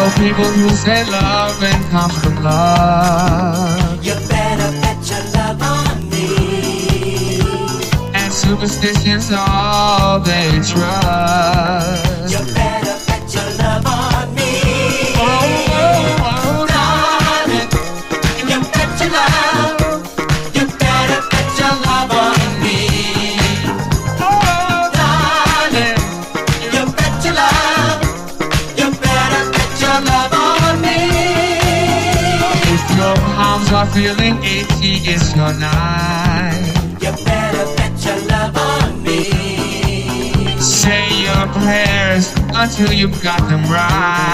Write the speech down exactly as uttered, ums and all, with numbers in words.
people who say love and comes from love. You better bet your love on me. And superstition's all they trust. You better bet your love on me. Oh, oh, oh, darling, you bet your love. You better bet your love on me. oh, Darling, you bet your love. You better bet your love on me. if your palms are feeling achy, it's your night. You better bet your love on me. Say your prayers until you've got them right.